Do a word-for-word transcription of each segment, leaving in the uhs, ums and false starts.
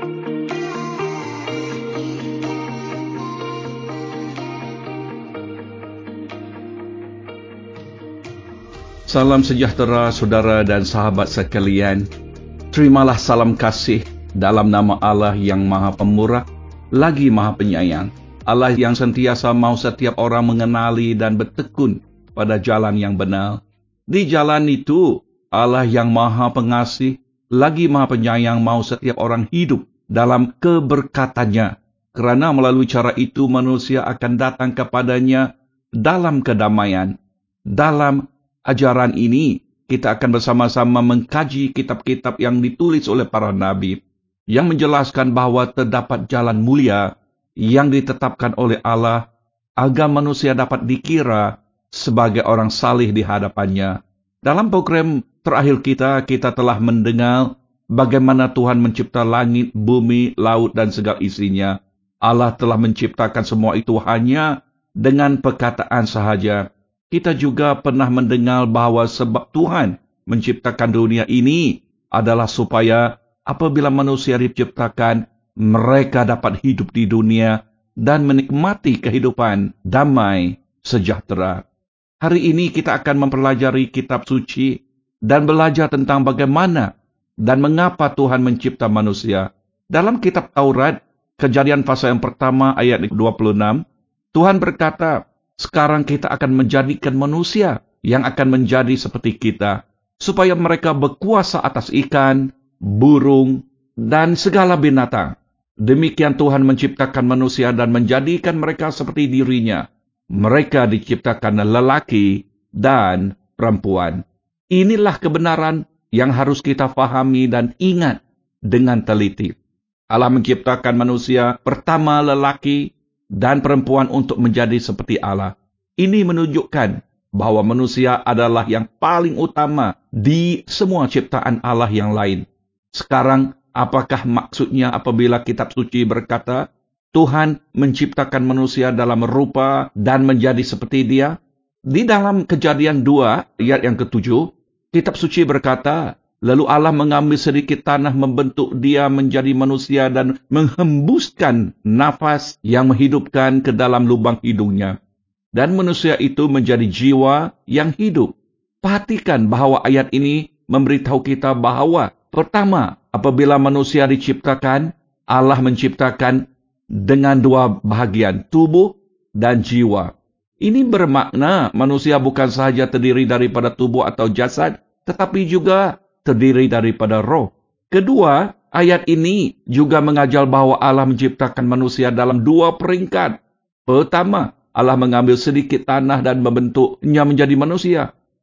Salam sejahtera saudara dan sahabat sekalian. Terimalah salam kasih dalam nama Allah yang Maha Pemurah, lagi Maha Penyayang. Allah yang sentiasa mau setiap orang mengenali dan bertekun pada jalan yang benar. Di jalan itu, Allah yang Maha Pengasih, lagi Maha Penyayang mau setiap orang hidup dalam keberkatannya. Kerana melalui cara itu manusia akan datang kepadanya dalam kedamaian. Dalam ajaran ini, kita akan bersama-sama mengkaji kitab-kitab yang ditulis oleh para nabi, yang menjelaskan bahawa terdapat jalan mulia yang ditetapkan oleh Allah agar manusia dapat dikira sebagai orang saleh di hadapannya. Dalam program terakhir kita, kita telah mendengar bagaimana Tuhan mencipta langit, bumi, laut, dan segala isinya. Allah telah menciptakan semua itu hanya dengan perkataan sahaja. Kita juga pernah mendengar bahawa sebab Tuhan menciptakan dunia ini adalah supaya apabila manusia diciptakan, mereka dapat hidup di dunia dan menikmati kehidupan damai sejahtera. Hari ini kita akan mempelajari kitab suci dan belajar tentang bagaimana dan mengapa Tuhan mencipta manusia. Dalam kitab Taurat, Kejadian pasal yang pertama ayat dua puluh enam, Tuhan berkata, sekarang kita akan menjadikan manusia yang akan menjadi seperti kita, supaya mereka berkuasa atas ikan, burung, dan segala binatang. Demikian Tuhan menciptakan manusia dan menjadikan mereka seperti dirinya. Mereka diciptakan lelaki dan perempuan. Inilah kebenaran yang harus kita fahami dan ingat dengan teliti. Allah menciptakan manusia pertama lelaki dan perempuan untuk menjadi seperti Allah. Ini menunjukkan bahawa manusia adalah yang paling utama di semua ciptaan Allah yang lain. Sekarang, apakah maksudnya apabila kitab suci berkata, Tuhan menciptakan manusia dalam rupa dan menjadi seperti dia? Di dalam Kejadian dua, ayat yang ketujuh, kitab suci berkata, lalu Allah mengambil sedikit tanah membentuk dia menjadi manusia dan menghembuskan nafas yang menghidupkan ke dalam lubang hidungnya. Dan manusia itu menjadi jiwa yang hidup. Perhatikan bahawa ayat ini memberitahu kita bahawa pertama, apabila manusia diciptakan, Allah menciptakan dengan dua bahagian, tubuh dan jiwa. Ini bermakna manusia bukan sahaja terdiri daripada tubuh atau jasad, tetapi juga terdiri daripada roh. Kedua, ayat ini juga mengajar bahawa Allah menciptakan manusia dalam dua peringkat. Pertama, Allah mengambil sedikit tanah dan membentuknya menjadi manusia.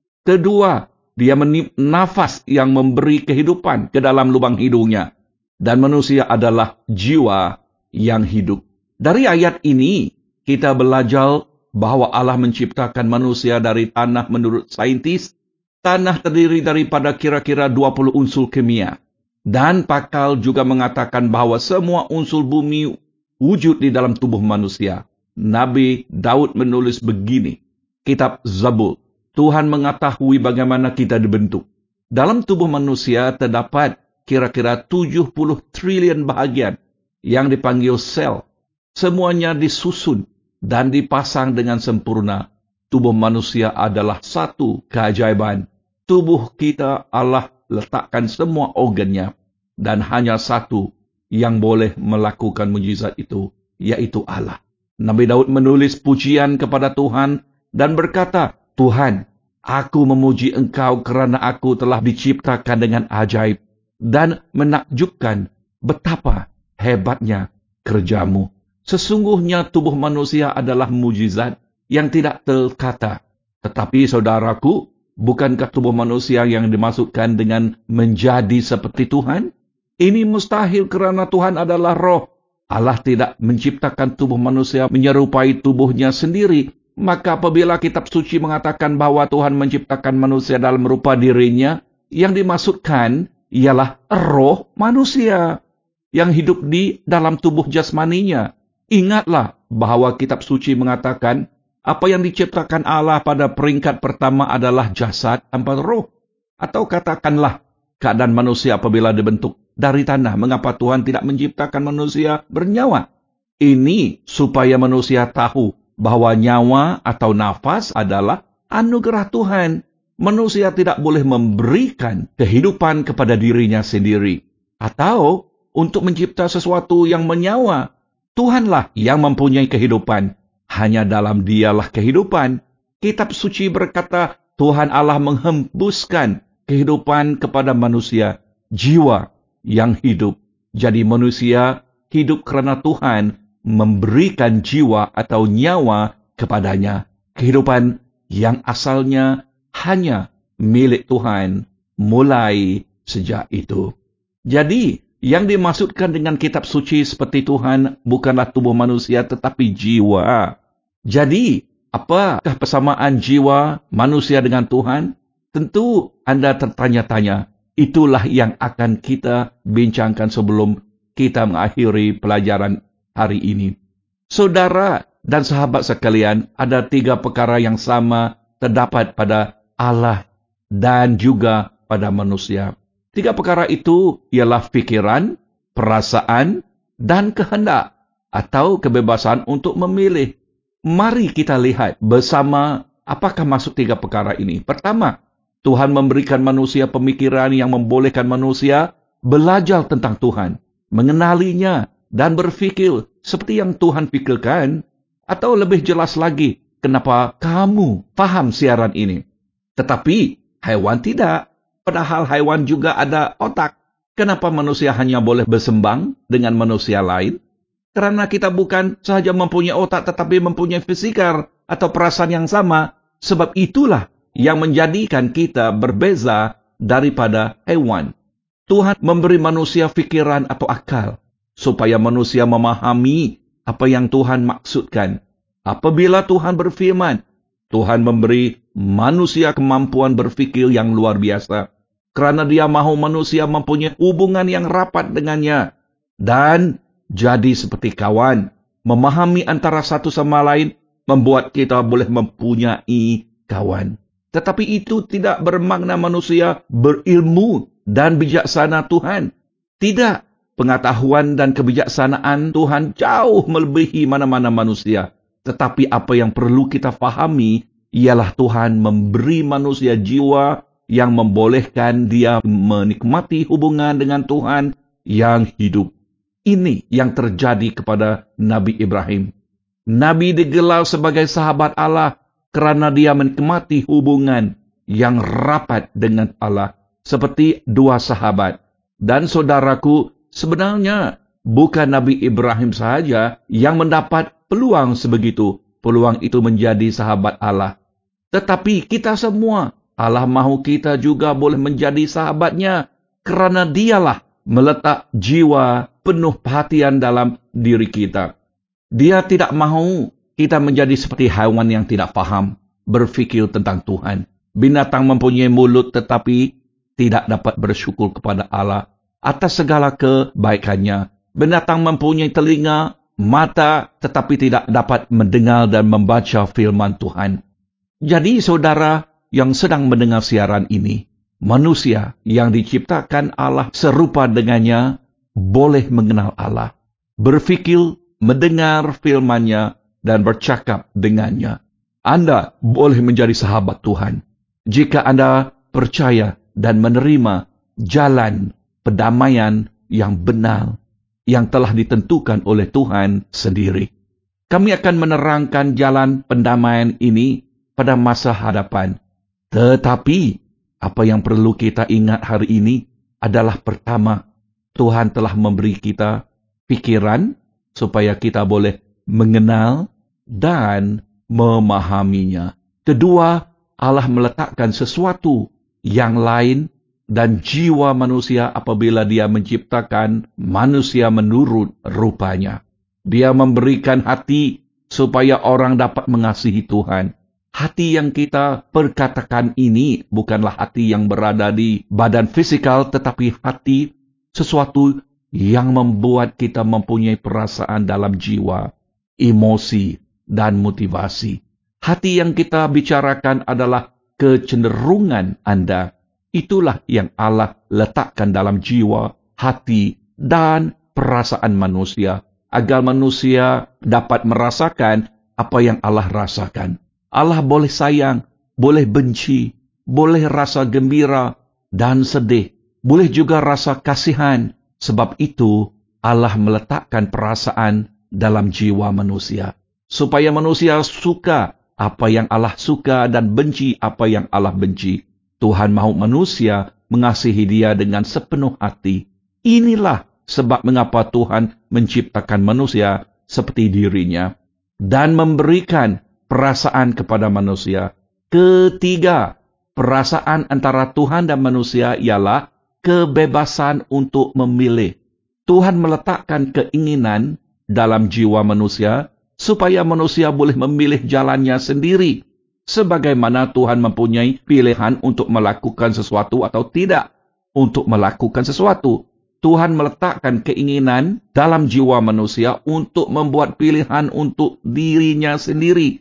Kedua, dia meniup nafas yang memberi kehidupan ke dalam lubang hidungnya. Dan manusia adalah jiwa yang hidup. Dari ayat ini, kita belajar bahawa Allah menciptakan manusia dari tanah menurut saintis. Tanah terdiri daripada kira-kira dua puluh unsur kimia. Dan pakar juga mengatakan bahawa semua unsur bumi wujud di dalam tubuh manusia. Nabi Daud menulis begini, kitab Zabur, Tuhan mengetahui bagaimana kita dibentuk. Dalam tubuh manusia terdapat kira-kira tujuh puluh triliun bahagian yang dipanggil sel. Semuanya disusun dan dipasang dengan sempurna. Tubuh manusia adalah satu keajaiban. Tubuh kita Allah letakkan semua organnya, dan hanya satu yang boleh melakukan mujizat itu, yaitu Allah. Nabi Daud menulis pujian kepada Tuhan dan berkata, Tuhan, aku memuji Engkau kerana aku telah diciptakan dengan ajaib dan menakjubkan betapa hebatnya kerjamu. Sesungguhnya tubuh manusia adalah mujizat yang tidak terkata. Tetapi saudaraku, bukankah tubuh manusia yang dimaksudkan dengan menjadi seperti Tuhan? Ini mustahil kerana Tuhan adalah roh. Allah tidak menciptakan tubuh manusia menyerupai tubuhnya sendiri. Maka apabila kitab suci mengatakan bahawa Tuhan menciptakan manusia dalam rupa dirinya, yang dimaksudkan ialah roh manusia yang hidup di dalam tubuh jasmaninya. Ingatlah bahawa kitab suci mengatakan apa yang diciptakan Allah pada peringkat pertama adalah jasad tanpa roh. Atau katakanlah keadaan manusia apabila dibentuk dari tanah. Mengapa Tuhan tidak menciptakan manusia bernyawa? Ini supaya manusia tahu bahwa nyawa atau nafas adalah anugerah Tuhan. Manusia tidak boleh memberikan kehidupan kepada dirinya sendiri atau untuk mencipta sesuatu yang menyawa. Tuhanlah yang mempunyai kehidupan. Hanya dalam Dialah kehidupan. Kitab suci berkata, Tuhan Allah menghembuskan kehidupan kepada manusia, jiwa yang hidup. Jadi manusia hidup karena Tuhan memberikan jiwa atau nyawa kepadanya. Kehidupan yang asalnya hanya milik Tuhan mulai sejak itu. Jadi, yang dimaksudkan dengan kitab suci seperti Tuhan bukanlah tubuh manusia tetapi jiwa. Jadi, apakah persamaan jiwa manusia dengan Tuhan? Tentu Anda tertanya-tanya. Itulah yang akan kita bincangkan sebelum kita mengakhiri pelajaran hari ini. Saudara dan sahabat sekalian, ada tiga perkara yang sama terdapat pada Allah dan juga pada manusia. Tiga perkara itu ialah fikiran, perasaan, dan kehendak atau kebebasan untuk memilih. Mari kita lihat bersama apakah maksud tiga perkara ini. Pertama, Tuhan memberikan manusia pemikiran yang membolehkan manusia belajar tentang Tuhan, mengenalinya, dan berfikir seperti yang Tuhan fikirkan. Atau lebih jelas lagi, kenapa kamu faham siaran ini? Tetapi haiwan tidak. Padahal haiwan juga ada otak. Kenapa manusia hanya boleh bersembang dengan manusia lain? Karena kita bukan sahaja mempunyai otak tetapi mempunyai fisikal atau perasaan yang sama. Sebab itulah yang menjadikan kita berbeza daripada haiwan. Tuhan memberi manusia fikiran atau akal supaya manusia memahami apa yang Tuhan maksudkan. Apabila Tuhan berfirman, Tuhan memberi manusia kemampuan berfikir yang luar biasa. Kerana Dia mahu manusia mempunyai hubungan yang rapat dengannya. Dan jadi seperti kawan. Memahami antara satu sama lain membuat kita boleh mempunyai kawan. Tetapi itu tidak bermakna manusia berilmu dan bijaksana Tuhan. Tidak. Pengetahuan dan kebijaksanaan Tuhan jauh melebihi mana-mana manusia. Tetapi apa yang perlu kita fahami ialah Tuhan memberi manusia jiwa yang membolehkan dia menikmati hubungan dengan Tuhan yang hidup. Ini yang terjadi kepada Nabi Ibrahim. Nabi digelar sebagai sahabat Allah kerana dia menikmati hubungan yang rapat dengan Allah seperti dua sahabat. Dan saudaraku, sebenarnya bukan Nabi Ibrahim sahaja yang mendapat peluang sebegitu. Peluang itu menjadi sahabat Allah. Tetapi kita semua, Allah mahu kita juga boleh menjadi sahabatnya. Kerana Dialah meletak jiwa penuh perhatian dalam diri kita. Dia tidak mahu kita menjadi seperti haiwan yang tidak faham, berfikir tentang Tuhan. Binatang mempunyai mulut tetapi tidak dapat bersyukur kepada Allah atas segala kebaikannya. Binatang mempunyai telinga, mata, tetapi tidak dapat mendengar dan membaca firman Tuhan. Jadi saudara yang sedang mendengar siaran ini, manusia yang diciptakan Allah serupa dengannya boleh mengenal Allah, berfikir, mendengar firman-Nya, dan bercakap dengannya. Anda boleh menjadi sahabat Tuhan jika Anda percaya dan menerima jalan pendamaian yang benar yang telah ditentukan oleh Tuhan sendiri. Kami akan menerangkan jalan pendamaian ini pada masa hadapan. Tetapi apa yang perlu kita ingat hari ini adalah pertama, Tuhan telah memberi kita pikiran supaya kita boleh mengenal dan memahaminya. Kedua, Allah meletakkan sesuatu yang lain dan jiwa manusia apabila Dia menciptakan manusia menurut rupanya. Dia memberikan hati supaya orang dapat mengasihi Tuhan. Hati yang kita perkatakan ini bukanlah hati yang berada di badan fisikal, tetapi hati sesuatu yang membuat kita mempunyai perasaan dalam jiwa, emosi, dan motivasi. Hati yang kita bicarakan adalah kecenderungan Anda. Itulah yang Allah letakkan dalam jiwa, hati, dan perasaan manusia, agar manusia dapat merasakan apa yang Allah rasakan. Allah boleh sayang, boleh benci, boleh rasa gembira dan sedih, boleh juga rasa kasihan. Sebab itu Allah meletakkan perasaan dalam jiwa manusia, supaya manusia suka apa yang Allah suka dan benci apa yang Allah benci. Tuhan mahu manusia mengasihi Dia dengan sepenuh hati. Inilah sebab mengapa Tuhan menciptakan manusia seperti dirinya dan memberikan perasaan kepada manusia. Ketiga, perasaan antara Tuhan dan manusia ialah kebebasan untuk memilih. Tuhan meletakkan keinginan dalam jiwa manusia supaya manusia boleh memilih jalannya sendiri. Sebagaimana Tuhan mempunyai pilihan untuk melakukan sesuatu atau tidak untuk melakukan sesuatu. Tuhan meletakkan keinginan dalam jiwa manusia untuk membuat pilihan untuk dirinya sendiri.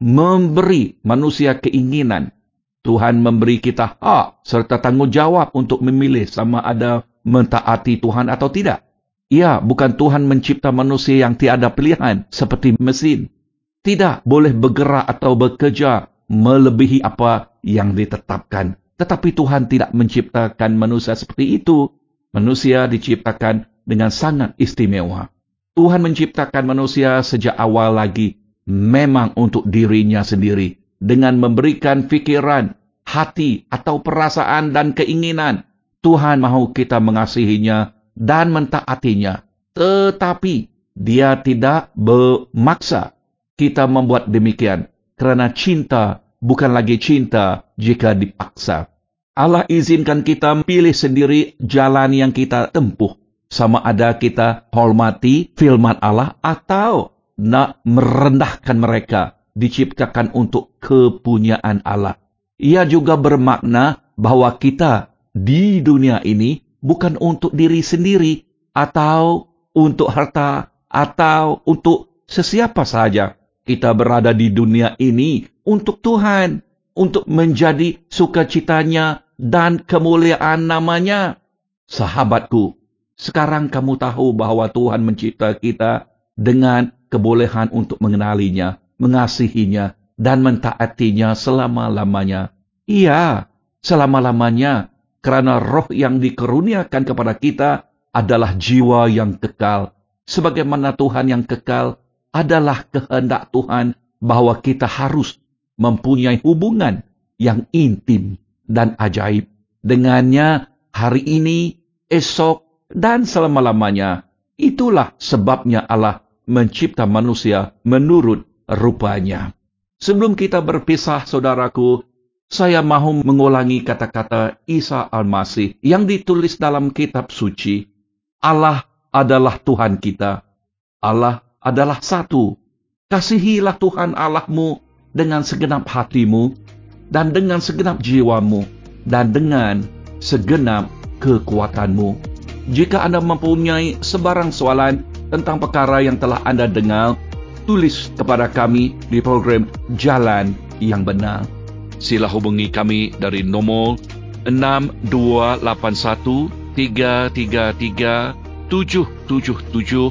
Memberi manusia keinginan. Tuhan memberi kita hak serta tanggung jawab untuk memilih sama ada mentaati Tuhan atau tidak. Ya, bukan Tuhan mencipta manusia yang tiada pilihan seperti mesin. Tidak boleh bergerak atau bekerja melebihi apa yang ditetapkan. Tetapi Tuhan tidak menciptakan manusia seperti itu. Manusia diciptakan dengan sangat istimewa. Tuhan menciptakan manusia sejak awal lagi memang untuk dirinya sendiri, dengan memberikan fikiran, hati atau perasaan dan keinginan. Tuhan mahu kita mengasihinya dan mentaatinya. Tetapi Dia tidak memaksa kita membuat demikian, kerana cinta bukan lagi cinta jika dipaksa. Allah izinkan kita pilih sendiri jalan yang kita tempuh, sama ada kita hormati firman Allah atau nak merendahkan mereka diciptakan untuk kepunyaan Allah. Ia juga bermakna bahawa kita di dunia ini bukan untuk diri sendiri atau untuk harta atau untuk sesiapa saja. Kita berada di dunia ini untuk Tuhan, untuk menjadi sukacitanya dan kemuliaan namanya. Sahabatku, sekarang kamu tahu bahawa Tuhan mencipta kita dengan kebolehan untuk mengenalinya, mengasihinya, dan mentaatinya selama-lamanya. Iya, selama-lamanya, kerana roh yang dikeruniakan kepada kita adalah jiwa yang kekal. Sebagaimana Tuhan yang kekal, adalah kehendak Tuhan bahawa kita harus mempunyai hubungan yang intim dan ajaib dengannya hari ini, esok, dan selama-lamanya. Itulah sebabnya Allah mencipta manusia menurut rupanya. Sebelum kita berpisah, saudaraku, saya mahu mengulangi kata-kata Isa Al-Masih yang ditulis dalam kitab suci. Allah adalah Tuhan kita. Allah adalah satu. Kasihilah Tuhan Allahmu dengan segenap hatimu, dan dengan segenap jiwamu, dan dengan segenap kekuatanmu. Jika Anda mempunyai sebarang soalan tentang perkara yang telah Anda dengar, tulis kepada kami di program Jalan yang Benar. Sila hubungi kami dari nomor enam dua lapan satu tiga tiga tiga tujuh tujuh tujuh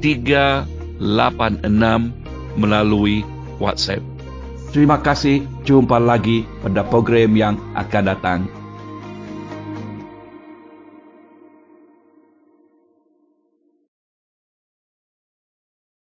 tiga lapan enam melalui WhatsApp. Terima kasih, jumpa lagi pada program yang akan datang.